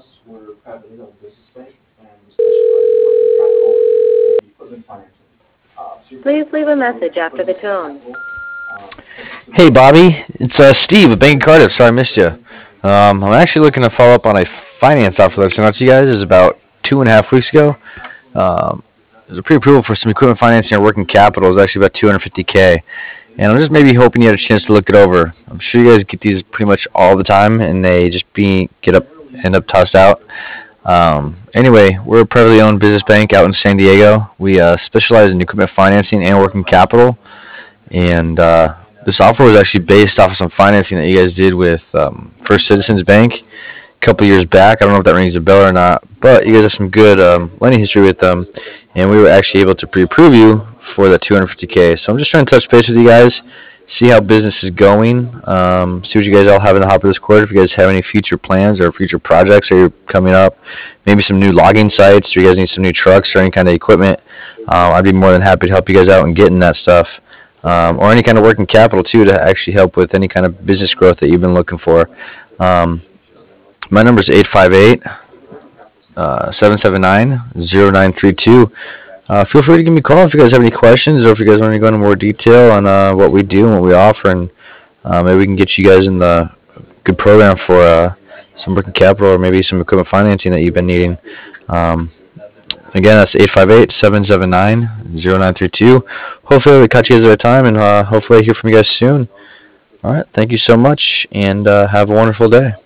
Please leave a message after the tone. Hey Bobby, it's Steve at Bank of Cardiff. Sorry I missed you. I'm actually looking to follow up on a finance offer that I sent out to you guys. It was about 2.5 weeks ago. It was a pre-approval for some equipment financing or working capital. It was actually about 250K, and I'm just maybe hoping you had a chance to look it over. I'm sure you guys get these pretty much all the time, and they just end up tossed out. Anyway, we're a privately owned business bank out in San Diego. We specialize in equipment financing and working capital. And this offer was actually based off of some financing that you guys did with First Citizens Bank a couple years back. I don't know if that rings a bell or not, but you guys have some good lending history with them, and we were actually able to pre-approve you for the 250K. So I'm just trying to touch base with you guys, see how business is going, see what you guys all have in the hopper this quarter. If you guys have any future plans or future projects that are coming up, maybe some new logging sites, or you guys need some new trucks or any kind of equipment, I'd be more than happy to help you guys out in getting that stuff. Or any kind of working capital too to actually help with any kind of business growth that you've been looking for. Um, my number is 858 779 0932. Feel free to give me a call if you guys have any questions or if you guys want to go into more detail on what we do and what we offer, and maybe we can get you guys in the good program for some working capital or maybe some equipment financing that you've been needing. Um, Again, that's 858-779-0932. Hopefully we catch you guys at a time, and hopefully I hear from you guys soon. All right, thank you so much, and have a wonderful day.